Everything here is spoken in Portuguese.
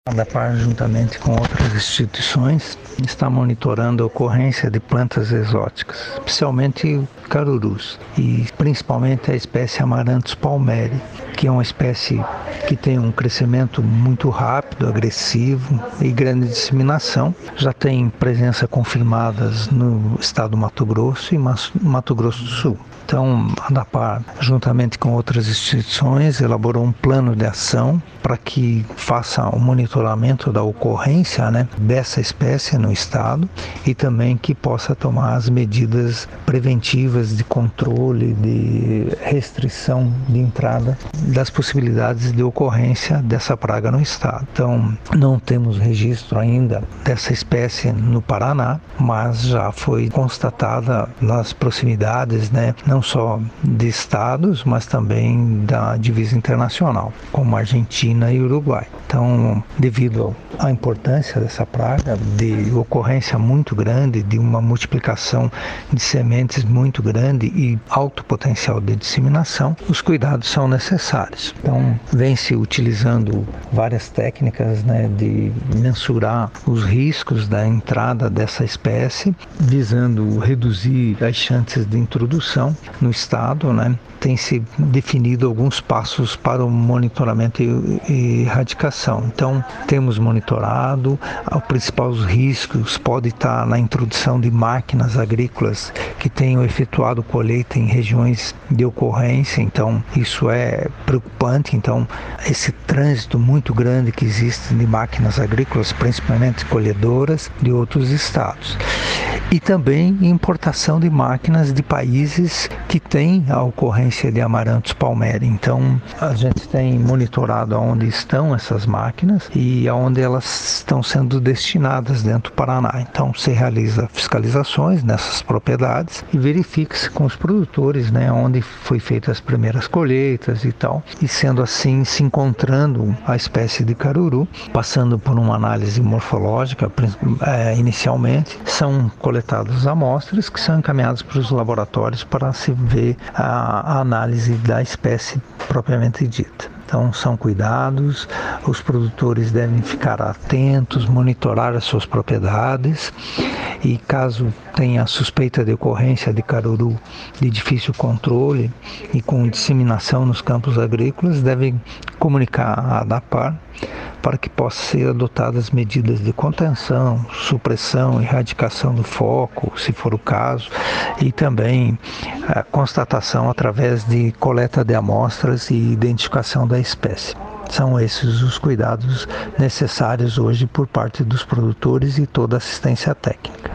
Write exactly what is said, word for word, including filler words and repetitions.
A ADAPAR, juntamente com outras instituições, está monitorando a ocorrência de plantas exóticas, especialmente carurus, e principalmente a espécie Amaranthus palmeri, que é uma espécie que tem um crescimento muito rápido, agressivo e grande disseminação. Já tem presença confirmadas no estado do Mato Grosso e Mato Grosso do Sul. Então, a ADAPAR, juntamente com outras instituições, elaborou um plano de ação para que faça o monitoramento da ocorrência, né, dessa espécie no estado e também que possa tomar as medidas preventivas de controle, de restrição de entrada das possibilidades de ocorrência dessa praga no estado. Então, não temos registro ainda dessa espécie no Paraná, mas já foi constatada nas proximidades, né, não só de estados, mas também da divisa internacional, como Argentina e Uruguai. Então, devido à importância dessa praga, de ocorrência muito grande, de uma multiplicação de sementes muito grande e alto potencial de disseminação, os cuidados são necessários. Então, vem-se utilizando várias técnicas, né, de mensurar os riscos da entrada dessa espécie, visando reduzir as chances de introdução no estado, né? Tem-se definido alguns passos para o monitoramento e erradicação. Então, temos monitorado, os principais riscos pode estar na introdução de máquinas agrícolas que tenham efetuado colheita em regiões de ocorrência, então isso é preocupante. Então, esse trânsito muito grande que existe de máquinas agrícolas, principalmente colhedoras de outros estados. E também importação de máquinas de países que têm a ocorrência de Amaranthus palmeri. Então, a gente tem monitorado aonde estão essas máquinas e aonde elas estão sendo destinadas dentro do Paraná. Então, se realiza fiscalizações nessas propriedades e verifica-se com os produtores, né, onde foi feitas as primeiras colheitas e tal. E sendo assim, se encontrando a espécie de caruru, passando por uma análise morfológica, é, inicialmente, são coletadas amostras que são encaminhadas para os laboratórios para se ver a, a análise da espécie propriamente dita. Então, são cuidados, os produtores devem ficar atentos, monitorar as suas propriedades e caso tenha suspeita de ocorrência de caruru de difícil controle e com disseminação nos campos agrícolas, devem comunicar à ADAPAR para que possam ser adotadas medidas de contenção, supressão, erradicação do foco, se for o caso, e também a constatação através de coleta de amostras e identificação da espécie. São esses os cuidados necessários hoje por parte dos produtores e toda a assistência técnica.